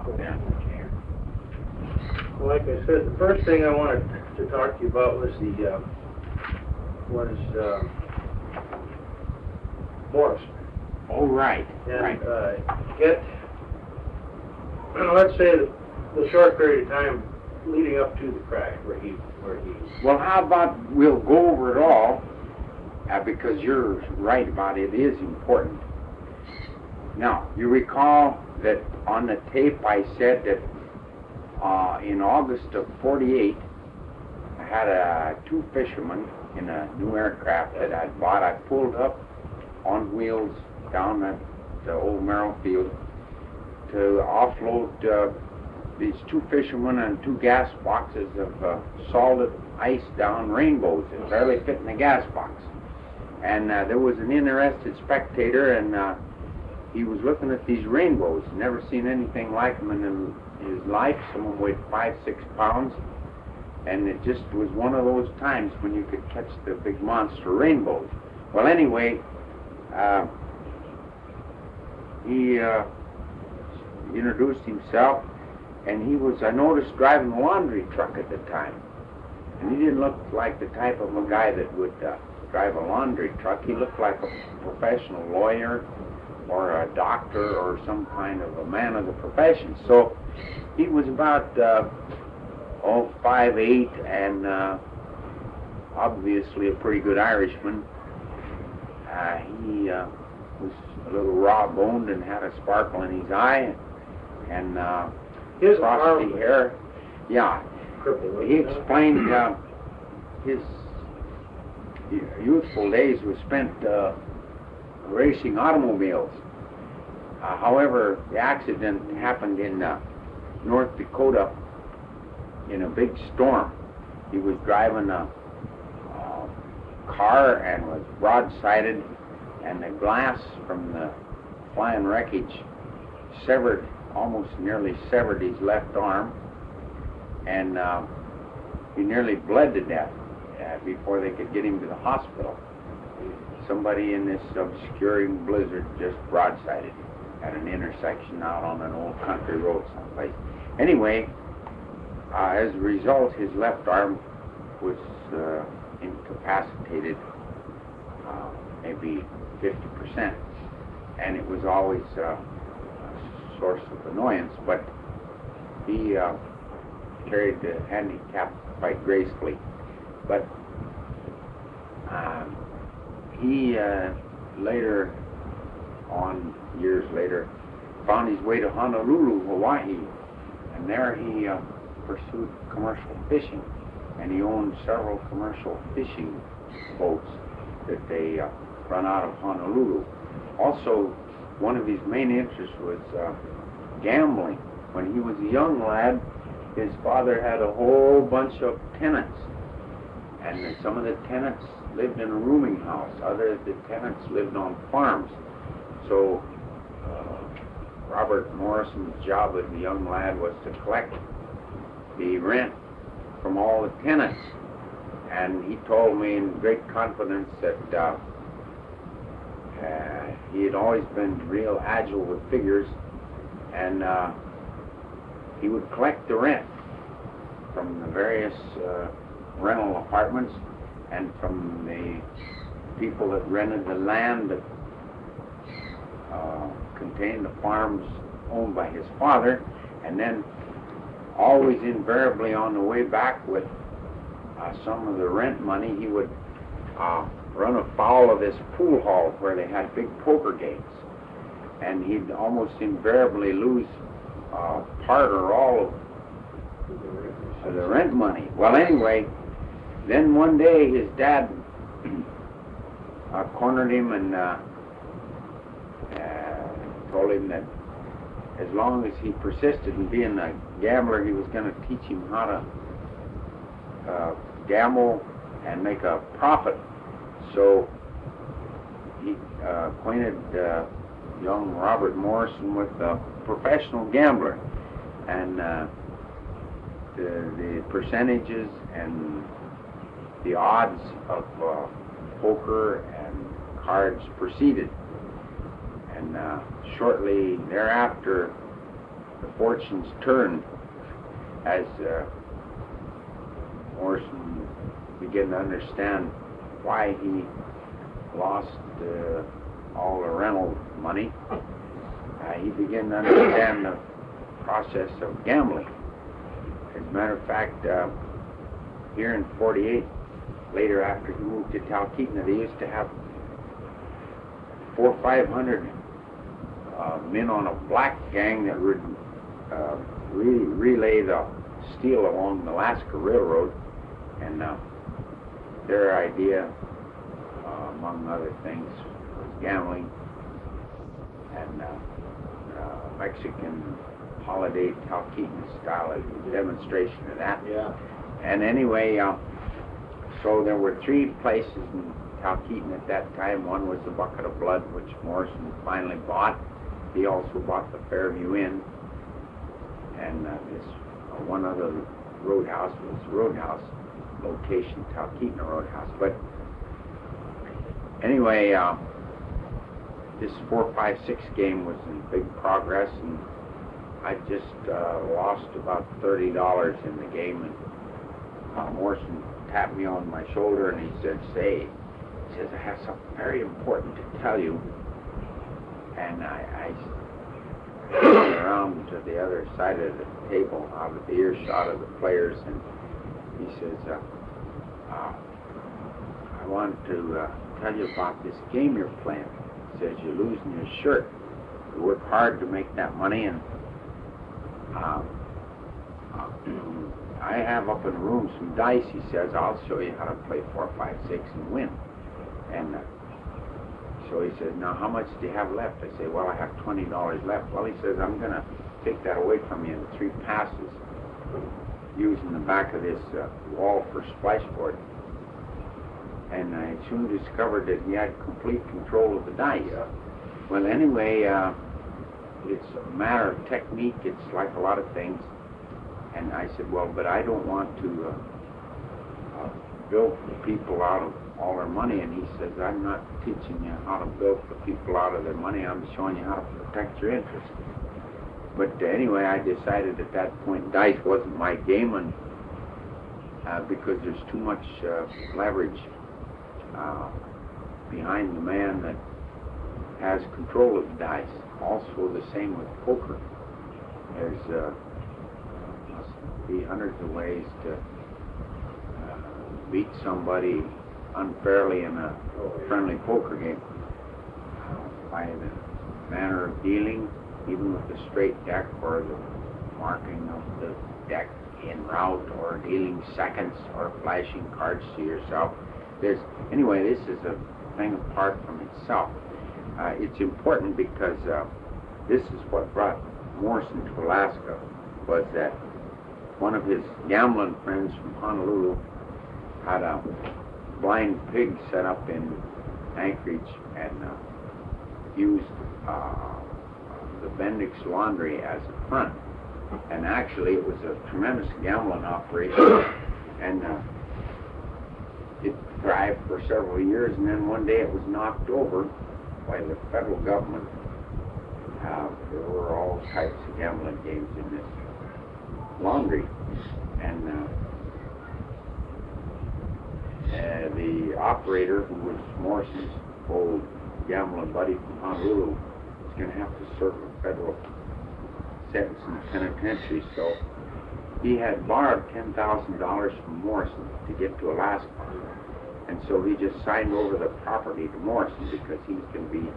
Yeah. Well, like I said, the first thing I wanted to talk to you about was Morris. Oh, right. And Right. let's say the short period of time leading up to the crash where he. Well, how about we'll go over it all, because you're right about it is important. Now, you recall that on the tape I said that in August of '48, I had two fishermen in a new aircraft that I'd bought. I pulled up on wheels down at the old Merrill Field to offload these two fishermen and two gas boxes of salted ice down rainbows that barely fit in the gas box. And there was an interested spectator, and he was looking at these rainbows. Never seen anything like them in his life. Some of them weighed 5-6 pounds. And it just was one of those times when you could catch the big monster rainbows. Well, anyway, he introduced himself, and he was, I noticed, driving a laundry truck at the time. And he didn't look like the type of a guy that would drive a laundry truck. He looked like a professional lawyer or a doctor or some kind of a man of the profession. So he was about 5'8", and obviously a pretty good Irishman. He was a little raw-boned and had a sparkle in his eye, and His frosty arm hair. Yeah. crippled. He explained his youthful days were spent racing automobiles. However, the accident happened in North Dakota in a big storm. He was driving a car and was broadsided, and the glass from the flying wreckage almost nearly severed his left arm, and he nearly bled to death before they could get him to the hospital. Somebody in this obscuring blizzard just broadsided him at an intersection out on an old country road someplace. Anyway, as a result, his left arm was incapacitated, maybe 50%, and it was always a source of annoyance, but he carried the handicap quite gracefully. But he later on, years later, found his way to Honolulu, Hawaii, and there he pursued commercial fishing, and he owned several commercial fishing boats that they run out of Honolulu. Also, one of his main interests was gambling. When he was a young lad, his father had a whole bunch of tenants, and some of the tenants lived in a rooming house. Other of the tenants lived on farms. So Robert Morrison's job as a young lad was to collect the rent from all the tenants. And he told me in great confidence that he had always been real agile with figures, and he would collect the rent from the various rental apartments and from the people that rented the land that contained the farms owned by his father, and then always invariably on the way back with some of the rent money, he would run afoul of this pool hall where they had big poker games, and he'd almost invariably lose part or all of the rent money. Well, anyway, then one day his dad cornered him and told him that as long as he persisted in being a gambler, he was going to teach him how to gamble and make a profit. So he acquainted young Robert Morrison with a professional gambler, and the percentages and the odds of poker and cards proceeded. And shortly thereafter, the fortunes turned as Morrison began to understand why he lost all the rental money. He began to understand the process of gambling. As a matter of fact, here in 48, later after he moved to Talkeetna, they used to have 400 or 500 men on a black gang that would relay the steel along the Alaska Railroad, and their idea, among other things, was gambling and Mexican holiday Talkeetna style, a demonstration of that. Yeah. And anyway, so there were 3 places in Talkeetna at that time. One was the Bucket of Blood, which Morrison finally bought. He also bought the Fairview Inn, and this one other roadhouse was Roadhouse location, Talkeetna Roadhouse. But anyway, this 4, 5, 6 game was in big progress, and I just lost about $30 in the game, and Morrison tapped me on my shoulder and he said, "Say," he says, "I have something very important to tell you." And I turned around to the other side of the table, out of the earshot of the players, and he says, "I want to tell you about this game you're playing." He says, "You're losing your shirt. You work hard to make that money, and I have up in the room some dice," he says. "I'll show you how to play 4, 5, 6 and win." And so he says, "Now how much do you have left?" I say, "Well, I have $20 left." "Well," he says, "I'm going to take that away from you in 3 passes, using the back of this wall for splashboard." And I soon discovered that he had complete control of the dice. Well, anyway, it's a matter of technique. It's like a lot of things. And I said, "Well, but I don't want to bilk the people out of all their money." And he says, "I'm not teaching you how to bilk the people out of their money. I'm showing you how to protect your interest." But anyway, I decided at that point dice wasn't my game, and because there's too much leverage behind the man that has control of the dice. Also the same with poker. There's must be hundreds of ways to beat somebody unfairly in a friendly poker game. By the manner of dealing, even with the straight deck, or the marking of the deck in route, or dealing seconds, or flashing cards to yourself. Anyway, this is a thing apart from itself. It's important because this is what brought Morrison to Alaska, was that one of his gambling friends from Honolulu had a blind pig set up in Anchorage and used the Bendix Laundry as a front. And actually it was a tremendous gambling operation, and it thrived for several years, and then one day it was knocked over by the federal government. There were all types of gambling games in this laundry, and the operator, who was Morrison's old gambling buddy from Honolulu, was going to have to serve a federal sentence in the penitentiary, so he had borrowed $10,000 from Morrison to get to Alaska. And so he just signed over the property to Morrison because he was going to be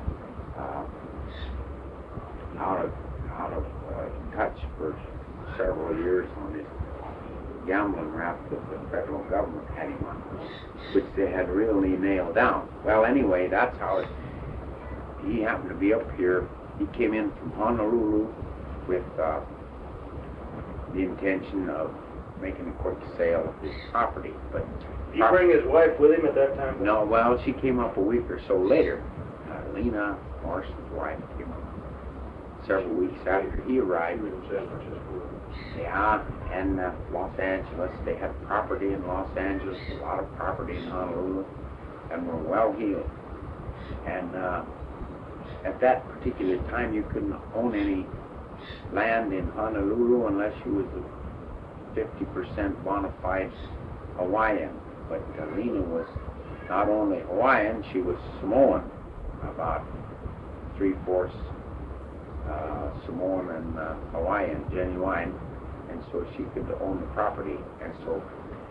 out of touch for several years on this gambling rap that the federal government had him on, which they had really nailed down. Well, anyway, that's how he happened to be up here. He came in from Honolulu with the intention of making a quick sale of his property. But did he bring his wife with him at that time? No, well, she came up a week or so later. Lena, Morrison's wife, came up several weeks after he arrived. Yeah, and Los Angeles. They had property in Los Angeles, a lot of property in Honolulu, and were well heeled. And at that particular time, you couldn't own any land in Honolulu unless she was a 50% bona fide Hawaiian. But Lena was not only Hawaiian, she was Samoan, about 3/4 Samoan and Hawaiian, genuine, and so she could own the property. And so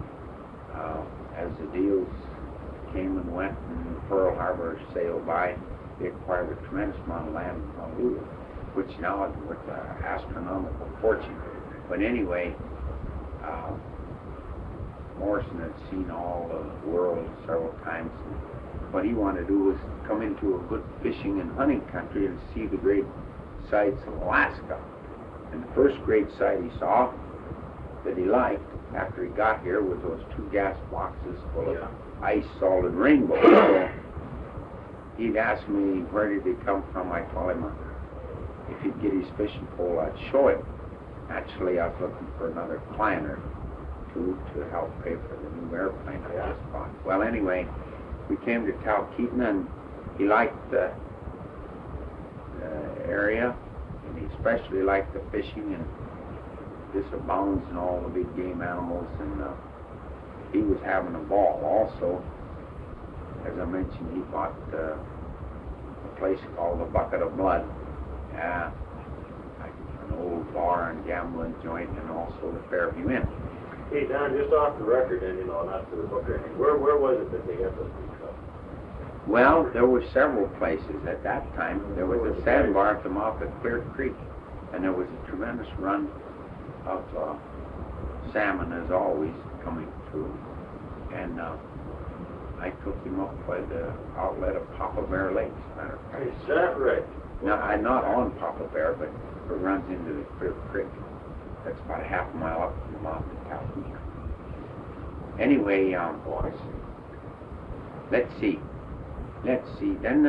as the deals came and went and Pearl Harbor sailed by, they acquired a tremendous amount of land in Honolulu, which now is worth an astronomical fortune. But anyway, Morrison had seen all the world several times. And what he wanted to do was come into a good fishing and hunting country and see the great sights of Alaska. And the first great sight he saw that he liked after he got here was those 2 gas boxes full of ice salted rainbow. So he'd ask me where did they come from. I told him if he'd get his fishing pole, I'd show him. Actually, I was looking for another client or two to help pay for the new airplane I just bought. Well, anyway, we came to Talkeetna, and he liked the area, and he especially liked the fishing, and this abounds in all the big game animals, and he was having a ball. Also, as I mentioned, he bought a place called the Bucket of Blood, an old bar and gambling joint, and also the Fairview Inn. Hey, Don, just off the record, and not for the book or anything, where was it that they got those big trucks? Well, there were several places at that time. There was a sandbar at the mouth of Clear Creek, and there was a tremendous run of salmon, as always, coming through. And I took him up by the outlet of Papa Bear Lake, as a matter of fact. Is that right? Now, I'm not on Papa Bear, but it runs into the Clear Creek. That's about a half a mile up from the mouth of Talkeetna. Anyway, let's see. Then,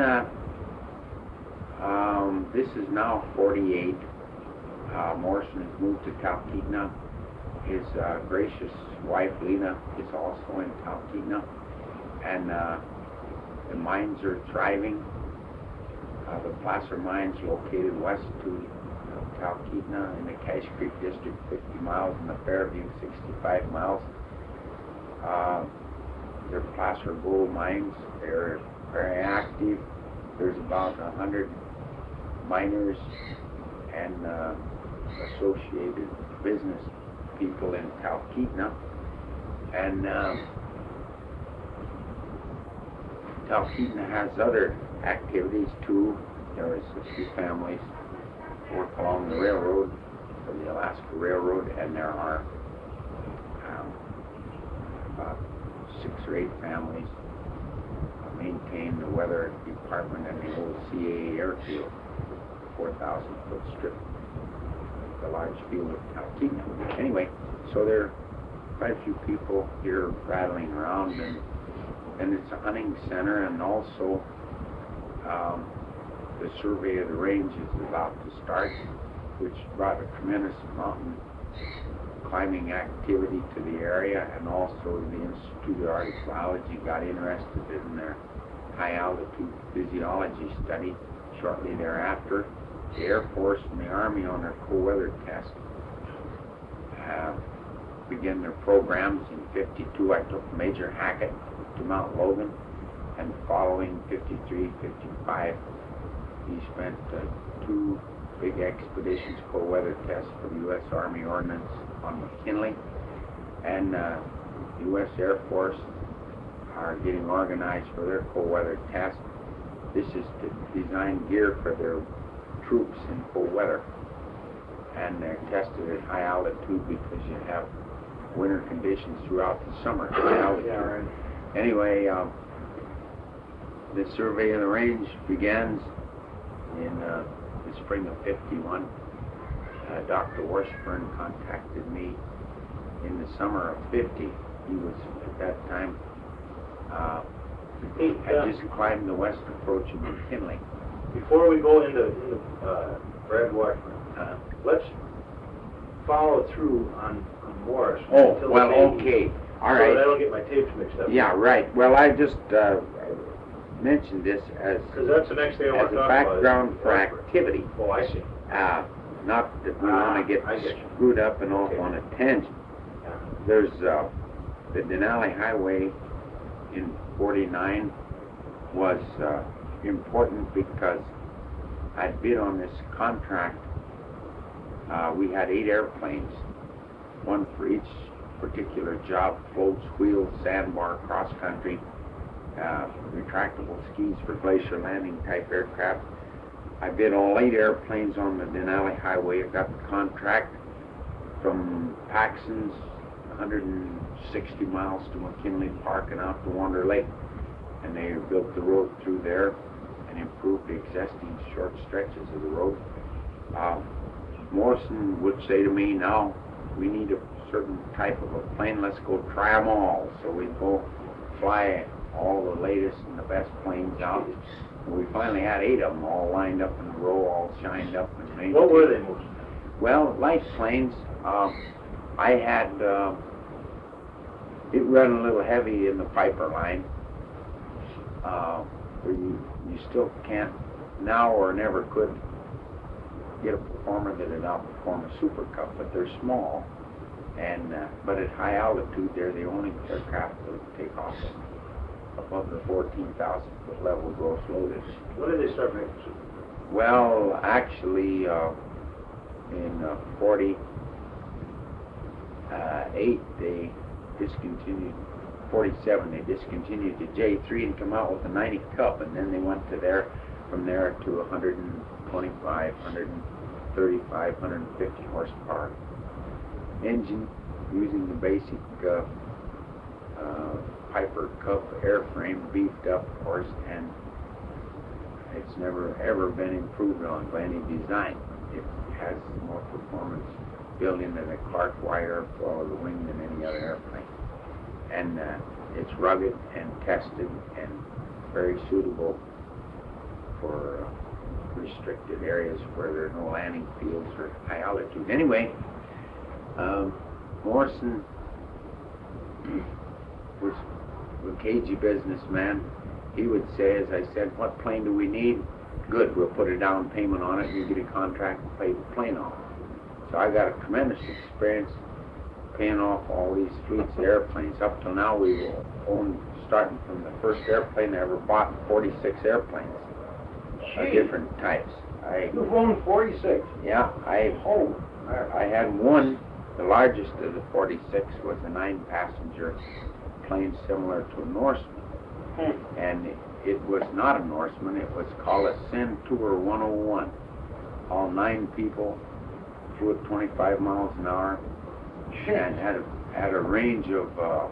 this is now 48. Morrison has moved to Talkeetna. His gracious wife, Lena, is also in Talkeetna. And the mines are thriving. The Placer Mines, located west to Talkeetna in the Cache Creek District, 50 miles, and the Fairview, 65 miles. They're placer gold mines. They're very active. There's about 100 miners and associated business people in Talkeetna. And Talkeetna has other activities too. There is a few families work along the railroad, for the Alaska Railroad, and there are about 6 or 8 families maintain the weather department and the old CAA airfield, 4,000-foot strip, the large field of Talkeetna. Anyway, so there are quite a few people here rattling around, and it's a hunting center, and also the survey of the range is about to start, which brought a tremendous mountain climbing activity to the area, and also the Institute of Arctic Biology got interested in their high altitude physiology study shortly thereafter. The Air Force and the Army on their cold weather test began their programs in 52. I took Major Hackett to Mount Logan, and following 53, 55, he spent 2 big expeditions, cold weather tests for the U.S. Army Ordnance on McKinley, and the U.S. Air Force are getting organized for their cold weather test. This is to design gear for their troops in cold weather, and they're tested at high altitude because you have winter conditions throughout the summer at high altitude. Yeah, right. Anyway, the survey of the range begins in the spring of 51. Dr. Washburn contacted me in the summer of 50. He was at that time had just climbed the west approach of McKinley. Before we go into Brad Washburn, let's follow through on Morris. Oh, well, okay. All right. So I don't get my tapes mixed up. Yeah, right. Well, I just mentioned this as Because that's the next thing I want to talk about. background for activity. Oh, I see. not that we want to get I get you. screwed up and off Okay. on a tangent. Yeah. There's the Denali Highway in 49 was important because I bid on this contract. We had 8 airplanes, one for each particular job: floats, wheels, sandbar, cross country, retractable skis for glacier landing type aircraft. I bid all 8 airplanes on the Denali Highway. I got the contract from Paxson's, 160 miles to McKinley Park and out to Wonder Lake. And they built the road through there and improved the existing short stretches of the road. Morrison would say to me, now we need a certain type of a plane, let's go try them all. So we'd go fly all the latest and the best planes out. And we finally had 8 of them all lined up in a row, all shined up and maintained. What were they most? Well, light planes, I had, it ran a little heavy in the Piper line. Where you still can't now or never could get a performer that would outperform a Super Cub, but they're small. And but at high altitude, they're the only aircraft that will take off above the 14,000 foot level gross loaded. What did they start making? Well, actually, in 48, they discontinued. 47, they discontinued the J3 and come out with a 90 Cub, and then they went to from there to 125, 135, 150 horsepower engine using the basic Piper Cub airframe, beefed up, of course, and it's never ever been improved on by any design. It has more performance built into the Clark wire for the wing than any other airplane. And it's rugged and tested and very suitable for restricted areas where there are no landing fields or high altitude. Anyway, Morrison was a cagey businessman. He would say, as I said, what plane do we need? Good, we'll put a down payment on it and you get a contract and pay the plane off. So I got a tremendous experience paying off all these fleets of airplanes. Up till now, we've owned, starting from the first airplane I ever bought, 46 airplanes of different types. You've owned 46. Yeah, I had one. The largest of the 46 was a 9-passenger plane similar to a Norseman. And it was not a Norseman. It was called a Centaur 101. All 9 people, flew at 25 miles an hour, and had a range of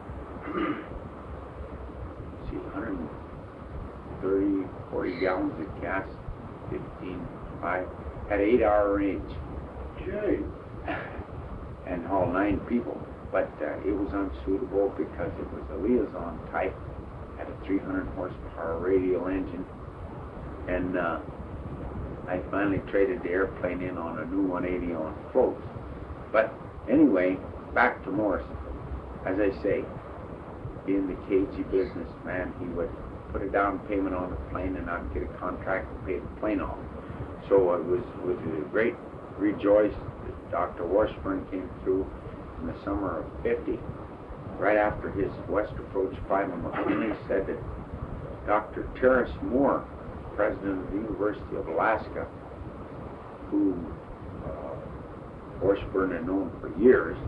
130, 40 gallons of gas, 5, had 8-hour range. Gee. And hauled 9 people. But it was unsuitable because it was a liaison type, had a 300 horsepower radial engine, and I finally traded the airplane in on a new 180 on floats. But anyway, back to Morrison. As I say, being the cagey businessman, he would put a down payment on the plane and I'd get a contract to pay the plane off. So it was with a great rejoice that Dr. Washburn came through in the summer of 50, right after his west approach final McKinley, said that Dr. Terrence Moore, president of the University of Alaska, who Washburn had known for years,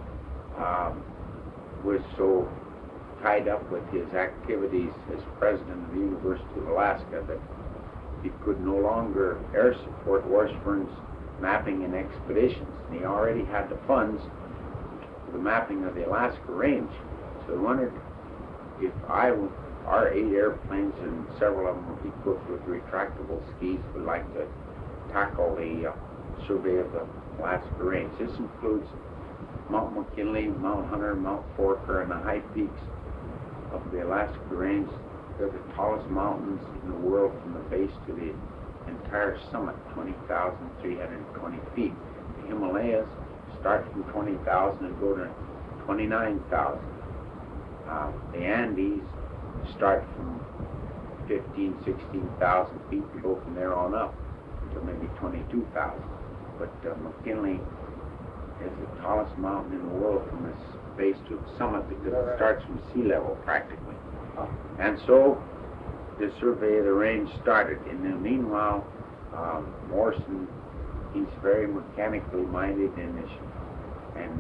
was so tied up with his activities as president of the University of Alaska that he could no longer air support Washburn's mapping and expeditions. And he already had the funds for the mapping of the Alaska range. So I wondered if our 8 airplanes, and several of them were equipped with retractable skis, would like to tackle the survey of the Alaska range. This includes Mount McKinley, Mount Hunter, Mount Forker, and the high peaks of the Alaska range. They're the tallest mountains in the world from the base to the entire summit, 20,320 feet. The Himalayas start from 20,000 and go to 29,000. The Andes start from 16,000 feet and go from there on up to maybe 22,000. but McKinley is the tallest mountain in the world from its base to its summit because it starts from sea level practically. And so the survey of the range started. In the meanwhile, Morrison, he's very mechanically minded and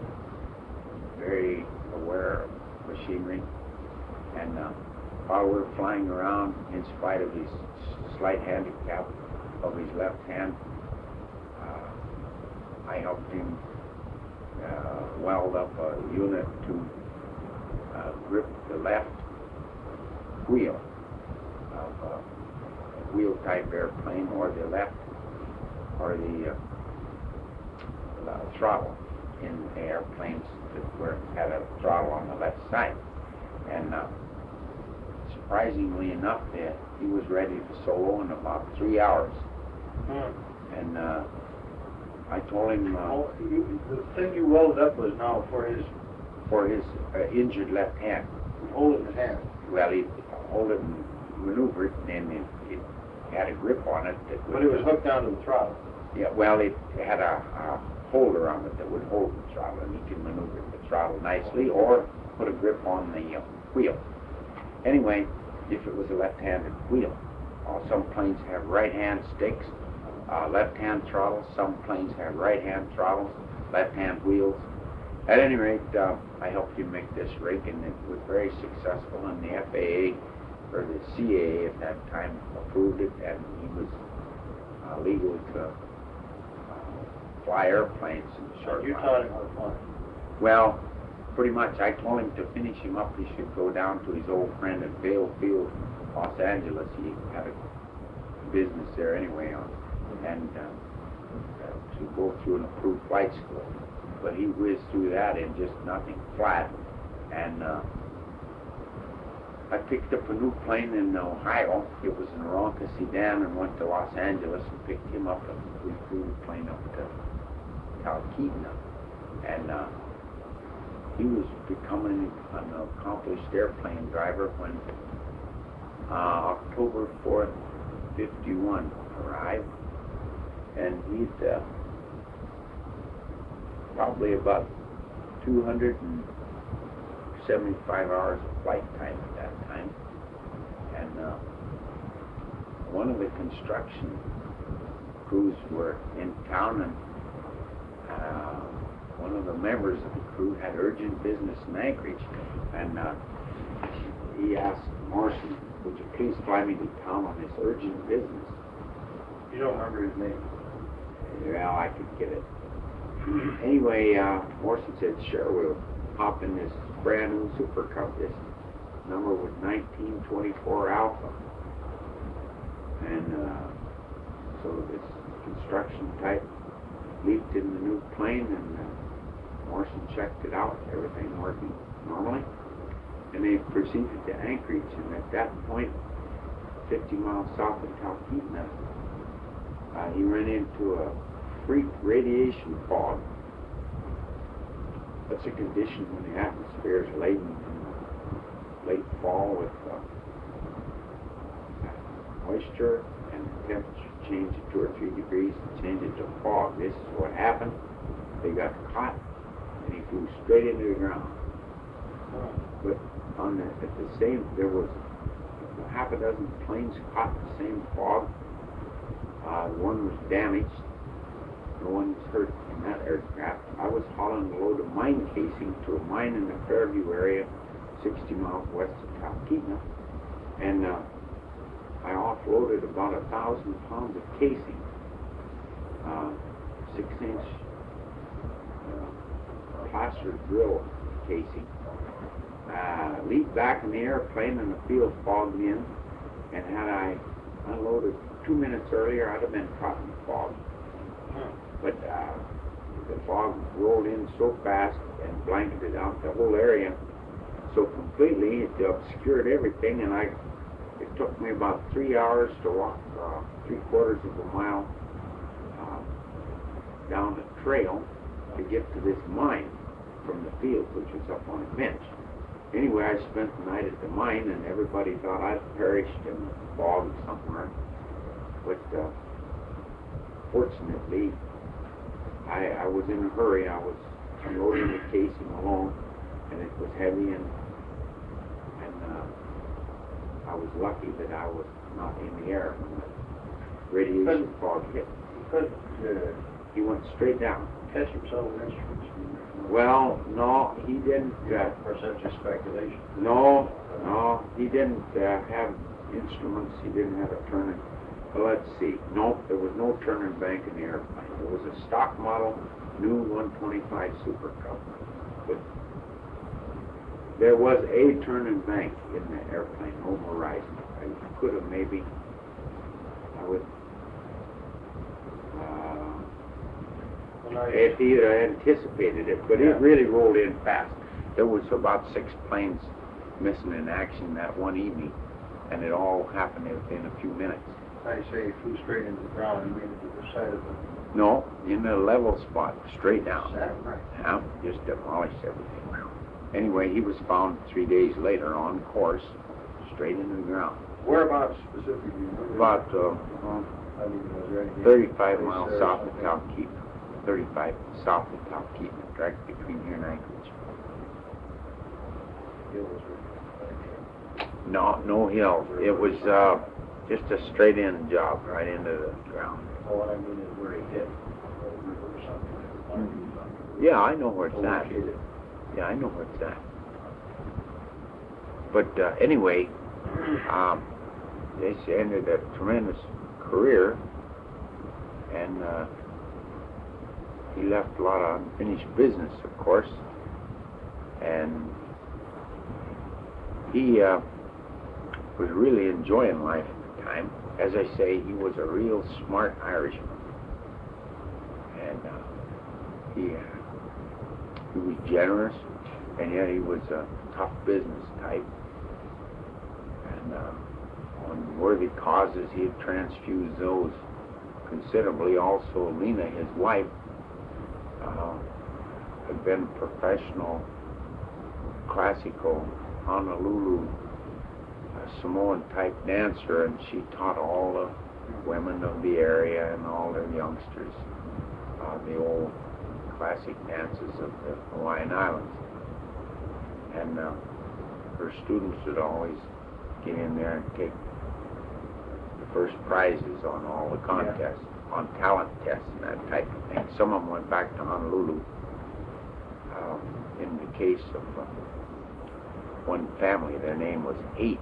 very aware of machinery. And while we're flying around, in spite of his slight handicap of his left hand, I helped him weld up a unit to grip the left wheel of a wheel-type airplane, or the left, or the throttle in the airplanes that had a throttle on the left side. And surprisingly enough, he was ready to solo in about 3 hours. And I told him... the thing you welded up was now for his injured left hand. Hold it in his hand. Well, he'd hold it and maneuver it, and then it had a grip on it. But it was hooked down to the throttle. Yeah, well, it had a holder on it that would hold the throttle, and he could maneuver the throttle nicely or put a grip on the wheel. Anyway, if it was a left-handed wheel, some planes have right-hand sticks, left-hand throttles. Some planes have right-hand throttles, left-hand wheels. At any rate, I helped him make this rig, and it was very successful, and the FAA, or the CAA at that time, approved it, and he was legal to fly airplanes in the short You run. taught him how to fly. Well, pretty much. I told him to finish him up, he should go down to his old friend at Vail Field, Los Angeles. He had a business there anyway, and to go through an approved flight school. But he whizzed through that in just nothing, flat. And I picked up a new plane in Ohio. It was an Aeronca sedan, and went to Los Angeles and picked him up, and we flew the plane up to Talkeetna. And he was becoming an accomplished airplane driver when October 4th, 51 arrived. And he'd probably about 275 hours of flight time at that time. And one of the construction crews were in town, and one of the members of the crew had urgent business in Anchorage, and he asked Morrison, would you please fly me to town on this urgent business? You don't remember his name? Well, I could get it. Anyway, Morrison said, sure, we'll hop in this brand new Super Cub. This number was 1924 Alpha. And so this construction type leaped in the new plane, and Morrison checked it out, everything working normally. And they proceeded to Anchorage, and at that point, 50 miles south of Talkeetna, he ran into a freak radiation fog. That's a condition when the atmosphere is laden in the late fall with moisture, and the temperature changed to 2 or 3 degrees and changed it to fog. This is what happened. They got caught, and he flew straight into the ground. But there was half a dozen planes caught in the same fog. One was damaged. No one was hurt in that aircraft. I was hauling a load of mine casing to a mine in the Fairview area, 60 miles west of Talkeetna, and I offloaded about 1,000 pounds of casing, 6-inch plaster drill casing. Leaped back in the airplane, and the field fogged in, and had I unloaded 2 minutes earlier, I'd have been caught in the fog. But the fog rolled in so fast and blanketed out the whole area so completely, it obscured everything, and it took me about 3 hours to walk 3/4 of a mile down the trail to get to this mine from the field, which was up on a bench. Anyway, I spent the night at the mine, and everybody thought I'd perished in the fog somewhere. But fortunately, I was in a hurry. I was unloading the casing alone, and it was heavy, and I was lucky that I was not in the air when the radiation fog hit. He went straight down. Test himself with instruments. Well, no, he didn't. Or such a speculation. No, he didn't have instruments. He didn't have a turning. Well, let's see. No, there was no turning bank in the airplane. It was a stock model, new 125 Super Cub. But there was a turning bank in the airplane, no horizon. I could have maybe. I would. If he had anticipated it, but it really rolled in fast. There was about 6 planes missing in action that one evening, and it all happened within a few minutes. I say he flew straight into the ground. You mean to the side of the... No, in a level spot, straight down. Right. Yeah, just demolished everything. Anyway, he was found 3 days later on course, straight into the ground. Whereabouts specifically? About I mean, was there anything 35 miles south of Talkeetna. 35 south of Talkeetna, direct between here and Anchorage. No hills. It was just a straight-in job, right into the ground. Oh, what I mean is where he hit. Or something. Yeah, I know where it's at. Located. Yeah, I know where it's at. But anyway, this ended a tremendous career, and he left a lot of unfinished business, of course, and he was really enjoying life at the time. As I say, he was a real smart Irishman, and he was generous, and yet he was a tough business type, and on worthy causes he had transfused those considerably. Also, Lena, his wife, had been professional classical Honolulu Samoan type dancer, and she taught all the women of the area and all their youngsters the old classic dances of the Hawaiian Islands. And her students would always get in there and take the first prizes on all the contests, on talent tests and that type of thing. Some of them went back to Honolulu. In the case of one family, their name was Haight.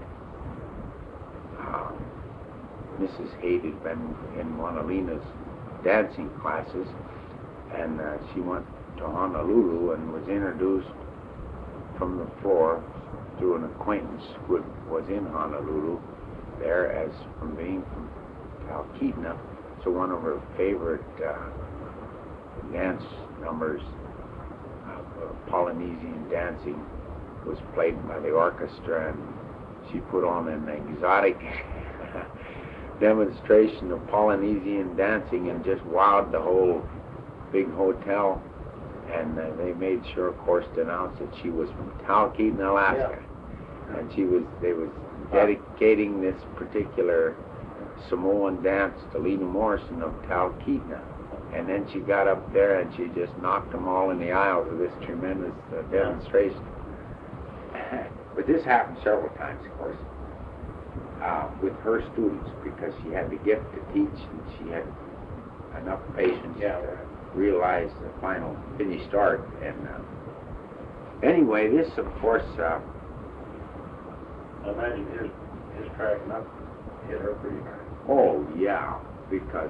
Mrs. Haight had been in one of Lena's dancing classes, and she went to Honolulu and was introduced from the floor through an acquaintance who was in Honolulu there, as from being from Talkeetna. So one of her favorite dance numbers, Polynesian dancing, was played by the orchestra, and she put on an exotic demonstration of Polynesian dancing and just wowed the whole big hotel. And they made sure, of course, to announce that she was from Talkeetna, Alaska. Yeah. And they was dedicating this particular Samoan dance to Lena Morrison of Talkeetna. And then she got up there and she just knocked them all in the aisles with this tremendous demonstration. But this happened several times, of course, with her students, because she had the gift to teach and she had enough patience to realize the final finished art. And anyway, this, of course, I imagine his cracking up hit her pretty hard. Oh, yeah, because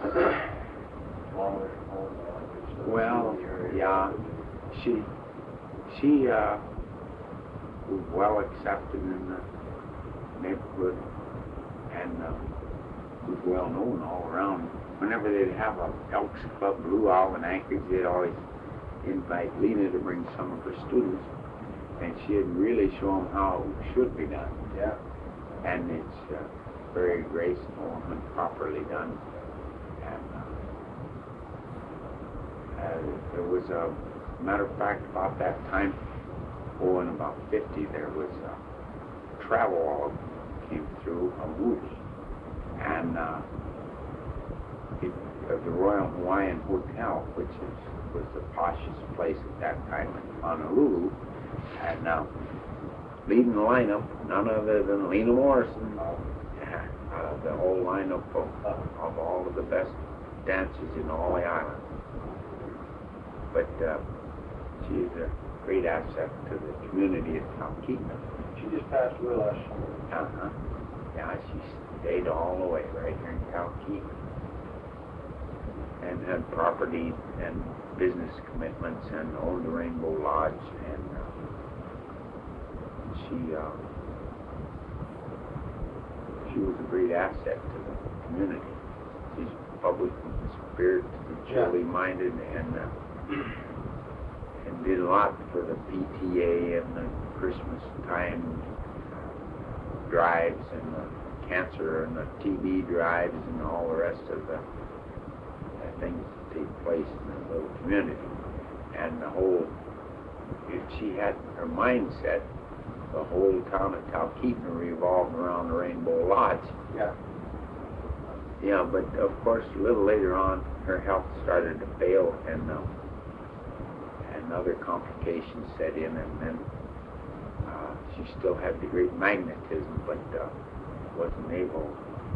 well, yeah, she was well accepted in the neighborhood, and was well known all around. Whenever they'd have a Elks Club Luau in Anchorage, they'd always invite Lena to bring some of her students, and she'd really show them how it should be done. Yeah. And it's very graceful and properly done. And there was a matter of fact, about that time, in about 50, there was a travel log came through a movie, and the Royal Hawaiian Hotel, which was poshest place at that time in Honolulu. And leading the lineup, none other than Lena Morrison. The whole lineup of all of the best dancers in all the islands. But she's a great asset to the community at Talkeetna. She just passed away last summer. Uh-huh. Yeah, she stayed all the way right here in Talkeetna. And had property and business commitments and owned the Rainbow Lodge. And she was a great asset to the community. She's public spirit, truly minded, and did a lot for the PTA and the Christmas time drives and the cancer and the TB drives and all the rest of the things that take place in the little community. And the whole, if she had her mindset, the whole town of Talkeetna revolved around the Rainbow Lodge. Yeah. Yeah, but of course, a little later on, her health started to fail, and other complications set in, and then she still had the great magnetism, but wasn't able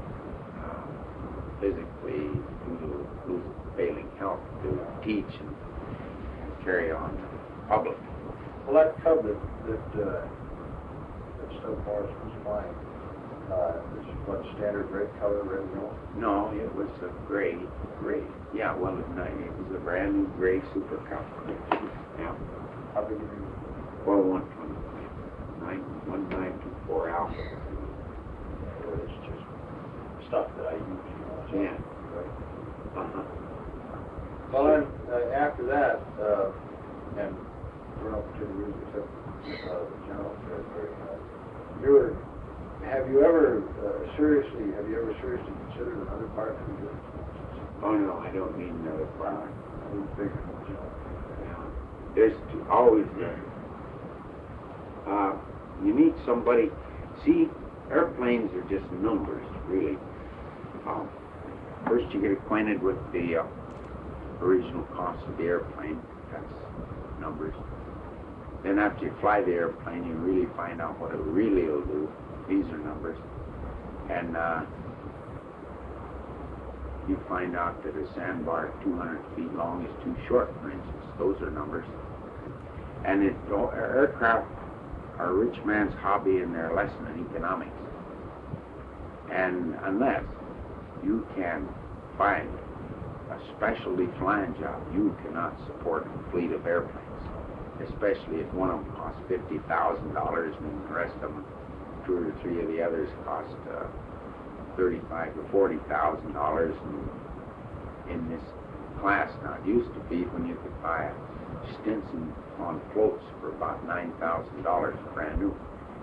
physically, due to failing health, to teach and carry on public. Well, that cub that Stub Morris was flying, is what, standard red color, red and yellow? No, it was a gray. Yeah, well, it was a brand new gray Super Cup. Yeah. How big is it? Well, 1924 alpha. It's just stuff that I use, so, Yeah. right? Uh-huh. Well, then, after that, and we're not to the rules except the general territory, have you ever seriously considered another part of your Oh, no, I don't need another part. bigger, There's always you need somebody. See, airplanes are just numbers, really. First, you get acquainted with the original cost of the airplane. That's numbers. Then, after you fly the airplane, you really find out what it really will do. These are numbers. And you find out that a sandbar 200 feet long is too short, for instance. Those are numbers. And aircraft are a rich man's hobby and their lesson in economics. And unless you can find a specialty flying job, you cannot support a fleet of airplanes, especially if one of them costs $50,000 and the rest of them, 2 or 3 of the others, cost $35,000 to $40,000 in this class. Now, it used to be when you could buy a Stinson on floats for about $9,000 brand new.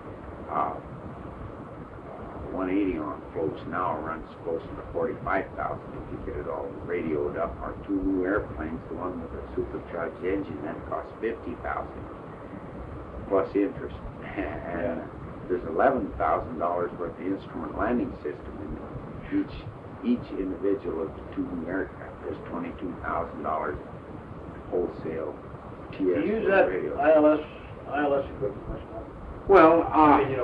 180 on floats now runs closer to $45,000 if you get it all radioed up. Our 2 new airplanes, the one with a supercharged engine, that costs $50,000 plus interest. And there's $11,000 worth of instrument landing system in each individual of the 2 new aircraft. There's $22,000 wholesale TS you use that radio. ILS equipment much more? Well, I mean,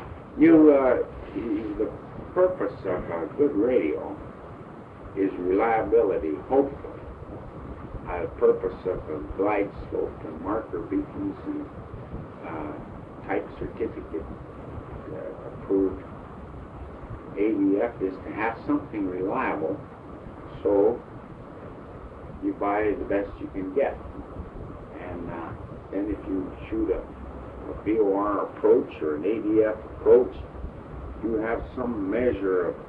the purpose of a good radio is reliability, hopefully. The purpose of a glide slope and marker beacons and type certificate approved AVF is to have something reliable, so you buy the best you can get. And then if you shoot a BOR approach or an AVF approach, you have some measure of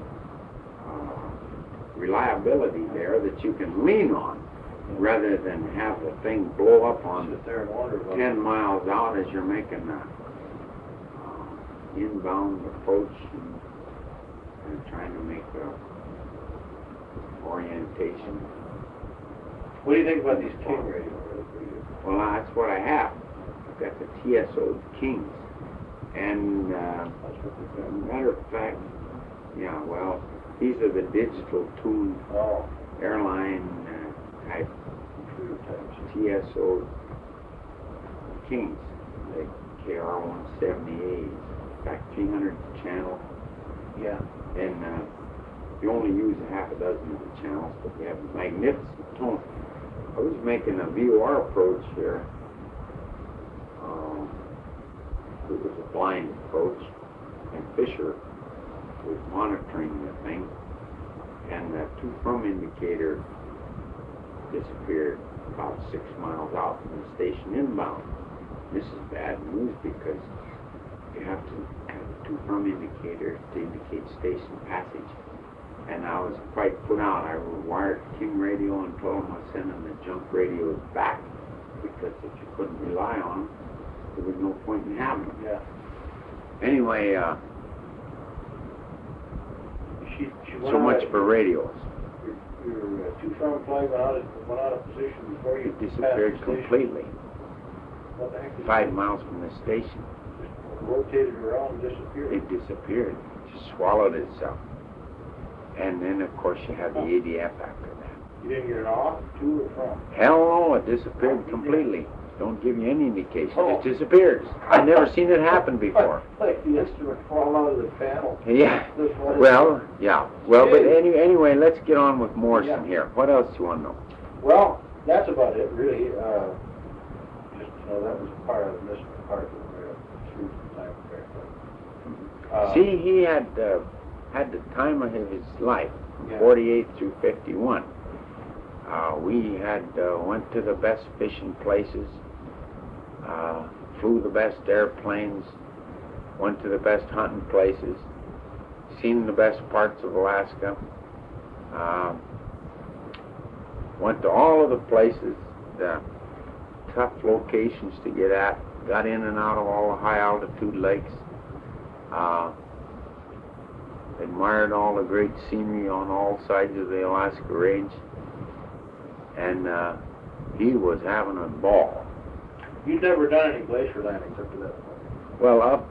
reliability there that you can lean on, rather than have the thing blow up on Sit there and wonder about 10 miles out as you're making an inbound approach and trying to make orientation. What do you think about these King radios? Well, that's what I have. I've got the TSO Kings. And matter of fact, yeah, well, these are the digital tuned airline type types. TSO Kings, like KR-170As, got 300 channels, Yeah. and you only use a half a dozen of the channels, but you have magnificent tone. I was making a VOR approach here. It was a blind approach, and Fisher was monitoring the thing, and the two-thumb indicator disappeared about 6 miles out from the station inbound. This is bad news because you have to have a two-thumb indicator to indicate station passage. And I was quite put out. I wired King radio and told him I was sending the junk radios back because if you couldn't rely on them, there was no point in having them. Yeah. Anyway, She so much for radios. Your two-thumb flag went out of position before you It disappeared passed the station. completely. What the heck? 5 miles from the station. Just rotated around and disappeared. It disappeared. It just swallowed itself. And then, of course, you had the ADF after that. You didn't get it off, to or from? Hell no, it disappeared completely. Don't give you any indication. Oh. It disappears. I've never seen it happen before. Like the instrument fall out of the panel. Yeah. That's what it Well, is. yeah. Well, but Hey. anyway, let's get on with Morrison Yeah. here. What else do you want to know? Well, that's about it, really. Just, that was part of this part of the through the time fair. See, he had the time of his life, from Yeah. 48 through 51. We had went to the best fishing places, flew the best airplanes, went to the best hunting places, seen the best parts of Alaska, went to all of the places, the tough locations to get at, got in and out of all the high altitude lakes, admired all the great scenery on all sides of the Alaska Range, and he was having a ball. You've never done any glacier landings up to that point? Well, up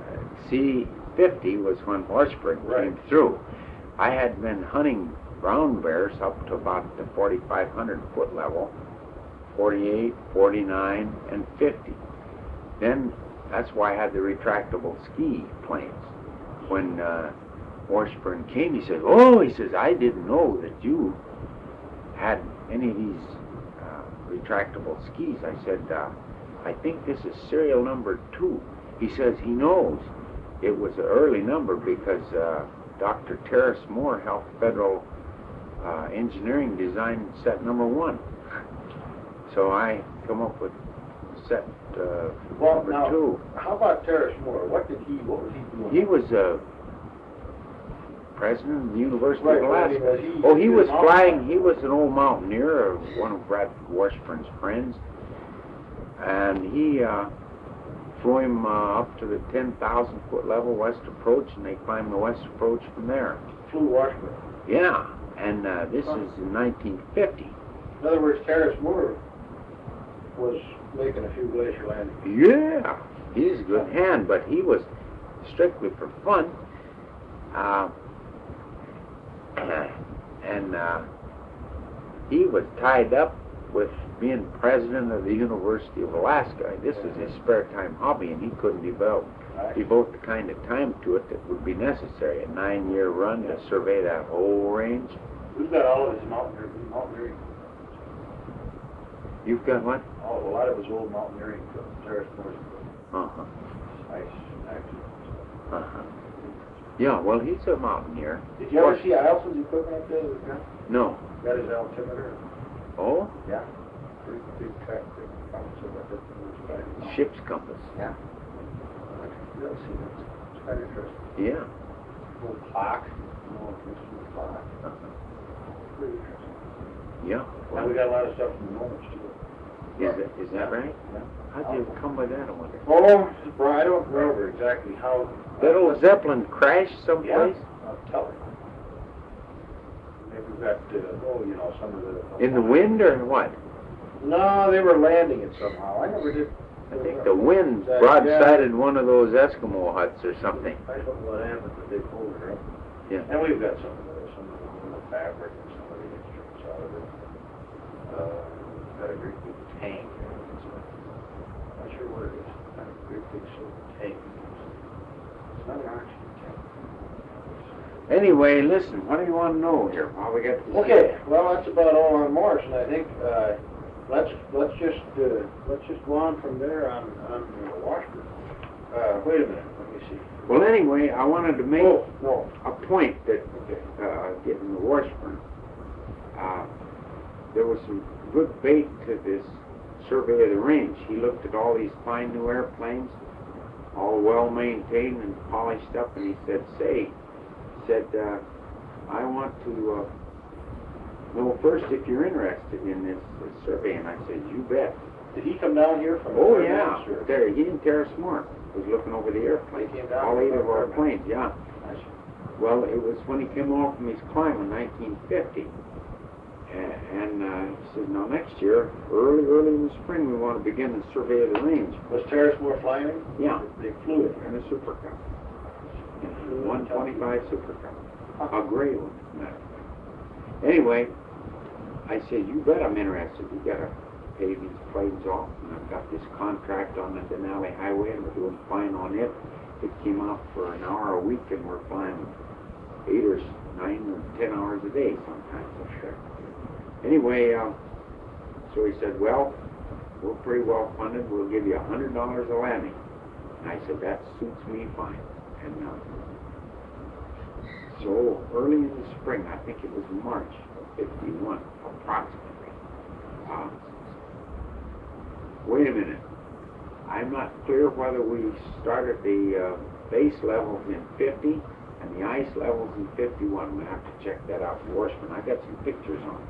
C-50 was when Washburn came through. I had been hunting brown bears up to about the 4,500 foot level, 48, 49, and 50. Then that's why I had the retractable ski planes. When Washburn came, he said, "Oh," he says, "I didn't know that you had any of these retractable skis." I said, "I think this is serial number 2. He says he knows it was an early number because Dr. Terrace Moore helped Federal Engineering design set number 1. So I come up with set number 2. How about Terrace Moore? What was he doing? He was president of the University Right, of Alaska. right, He he was was flying. He was an old mountaineer, one of Brad Washburn's friends, and he flew him up to the 10,000 foot level west approach, and they climbed the west approach from there. Flew Washburn. Yeah, and this is in 1950. In other words, Terrace Moore was making a few glacier landings. Yeah, he's a good hand, but he was strictly for fun. And he was tied up with being president of the University of Alaska. This was his spare time hobby, and he couldn't devote the kind of time to it that would be necessary. A 9-year run to survey that whole range. Who's got all of his mountaineering? You've got what? Oh, a lot of his old mountaineering from Terrace Moore's Uh-huh. ice accidents. Uh-huh. Yeah, well, he's a mountaineer. Did you ever see Eilson's equipment up there? No. Got his altimeter? Oh? Yeah. Pretty big track, big compass of it. Ship's compass. Yeah. You'll see that. It's kind of interesting. Yeah. Little clock. Instrument clock. Pretty interesting. Yeah. Now we got a lot of stuff from the moments too. Is that right? Yeah. How'd you come by that, I wonder? Oh, I don't remember exactly how. That old Zeppelin crashed someplace? Yeah, I'll tell you. Maybe we've got, some of the... In the wind or what? No, they were landing it somehow. I never did... I think the wind broadsided one of those Eskimo huts or something. I don't know what happened, but they pulled it up. Yeah. And we've got some of the fabric and some of the instruments out of it. Got a Anyway, listen, what do you want to know here? While we get this. Okay, well, that's about all on Morrison, I think. Let's just go on from there on Washburn. Wait a minute, let me see. Well, anyway, I wanted to make No. a point that getting the Washburn, there was some good bait to this survey of the range. He looked at all these fine new airplanes, all well maintained and polished up, and he said, I want to know first if you're interested in this survey. And I said, you bet. Did he come down here from? Oh yeah, there. He and Terrace Moore was looking over the airplanes. He came down all 8 of our Fairbanks. planes, yeah. Well, it was when he came off from his climb in 1950. And he said, now next year, early in the spring, we want to begin the survey of the range. Was Terrace Moore flying? Yeah. They flew it. And a Super Cup. 125 Super Cup. A gray one, as a matter of fact. Anyway, I said, you bet I'm interested. You got to pay these planes off. And I've got this contract on the Denali Highway, and we're doing fine on it. It came out for an hour a week, and we're flying 8 or 9 or 10 hours a day sometimes up there. Anyway, so he said, well, we're pretty well funded. We'll give you $100 a landing. And I said, that suits me fine. And so early in the spring, I think it was March of 51, approximately. Wait a minute. I'm not clear whether we started the base levels in 50 and the ice levels in 51. We'll have to check that out for Washburn. I got some pictures on it.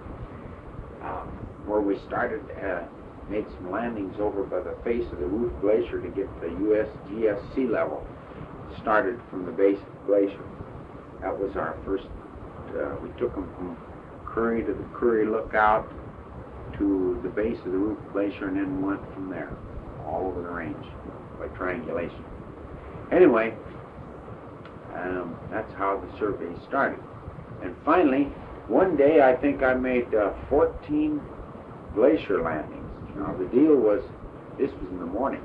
Where we started, made some landings over by the face of the Ruth Glacier to get the USGS sea level. Started from the base of the glacier. That was our first, we took them from Curry to the Curry Lookout to the base of the Ruth Glacier, and then went from there, all over the range, by triangulation. Anyway, that's how the survey started. And finally, one day I think I made 14 glacier landings. Now the deal was, this was in the morning.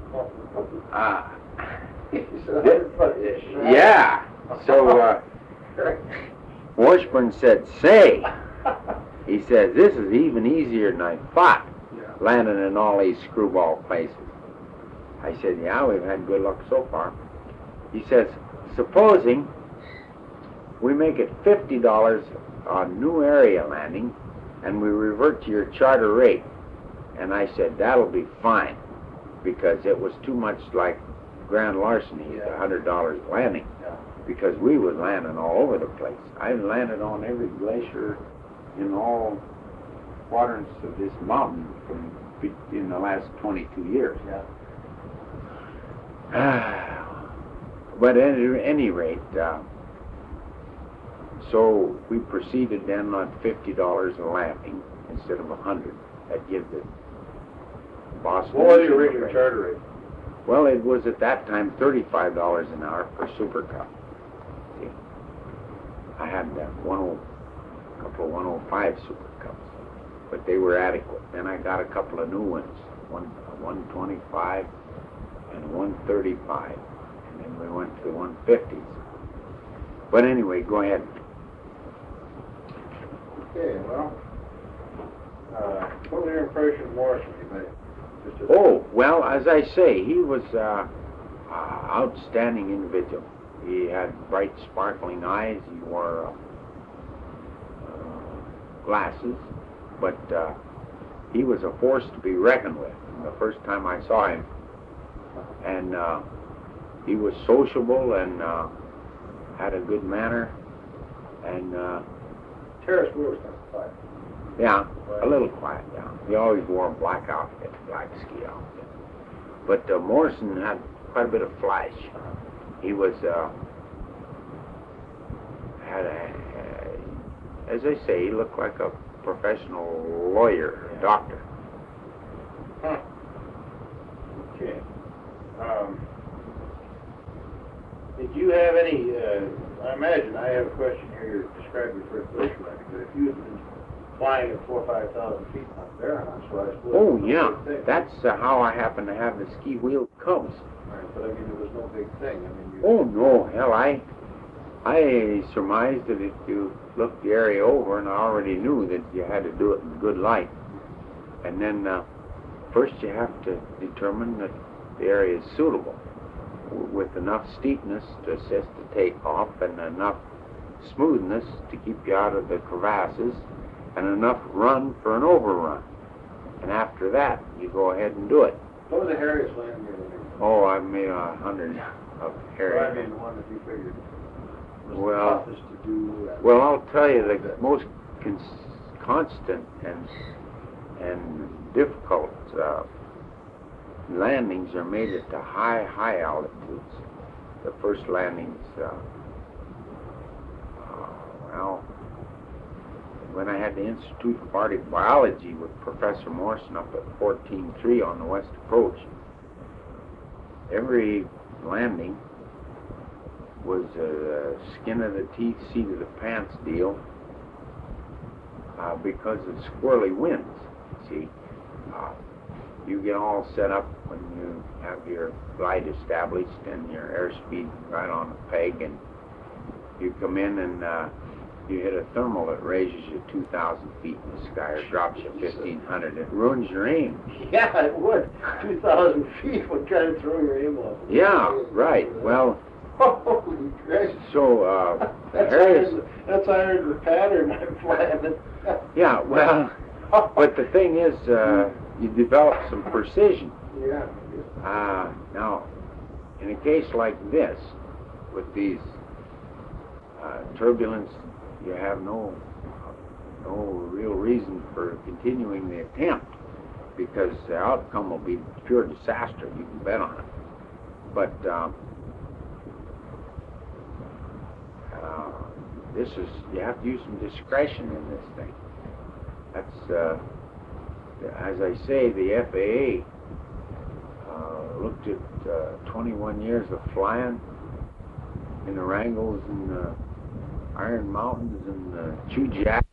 Yeah. So Washburn said, say, he says, this is even easier than I thought, landing in all these screwball places. I said, yeah, we've had good luck so far. He says, supposing we make it $50 on new area landing and we revert to your charter rate. And I said, that'll be fine, because it was too much like grand larceny, $100 landing, because we was landing all over the place. I landed on every glacier in all quadrants of this mountain in the last 22 years. But at any rate, so we proceeded then on $50 a landing instead of $100. That gives it Boston. What was your regular charter rate? Well, it was at that time $35 an hour per Super Cup. See, I had a couple of 105 Super Cups, but they were adequate. Then I got a couple of new ones, one 125 and 135, and then we went to the 150s. But anyway, go ahead. Okay, well, what was your impression of Morrison? Oh, well, as I say, he was an outstanding individual. He had bright, sparkling eyes. He wore glasses, but he was a force to be reckoned with the first time I saw him. And he was sociable and had a good manner. And Terrace Moore was kind of quiet. Yeah, a little quiet, yeah. He always wore a black outfit, black ski outfit. But Morrison had quite a bit of flash. He was, as I say, he looked like a professional lawyer, doctor. Okay. Did you have any, I imagine, I have a question here, you described your first glacier landing, but if you had been flying at 4,000 or 5,000 feet on Fahrenheit, so I suppose... Oh, yeah, that's how I happen to have the ski wheel Cubs. Right, but I mean, there was no big thing. I mean, Oh, no, hell, I surmised that if you looked the area over, and I already knew that you had to do it in good light, and then first you have to determine that the area is suitable with enough steepness to assist the takeoff and enough smoothness to keep you out of the crevasses and enough run for an overrun. And after that, you go ahead and do it. What was the hairiest landing you ever made? Oh, I've made 100 of Well, I area. mean, the one that you figured was Well- the toughest to do. Well, I'll tell you, the most constant and difficult landings are made at the high altitudes. The first landings, well, when I had the Institute of Arctic Biology with Professor Morrison up at 14.3 on the west approach, every landing was a skin of the teeth, seat of the pants deal because of squirrely winds. See, you get all set up when you have your glide established and your airspeed right on a peg, and you come in and you hit a thermal that raises you 2,000 feet in the sky or drops you 1,500. It ruins your aim. Yeah, it would. 2,000 feet would try to throw your aim off. Yeah, right. Well, holy Christ. so That's iron the pattern I'm flying. Yeah, well, but the thing is, you develop some precision. Yeah. Now, in a case like this, with these turbulence, you have no real reason for continuing the attempt, because the outcome will be pure disaster. You can bet on it. But this is, you have to use some discretion in this thing. That's, as I say, the FAA looked at 21 years of flying in the Wrangles and the Iron Mountains and the Chujak